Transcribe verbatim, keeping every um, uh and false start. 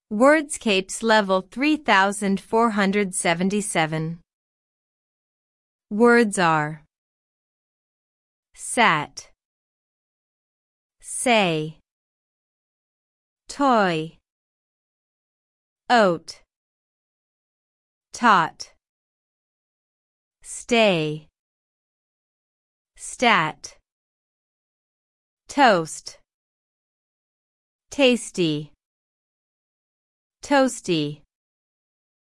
Wordscapes level three thousand four hundred seventy-seven. Words are sat, say, toy, oat, taught, stay, stat, toast, tasty, toasty.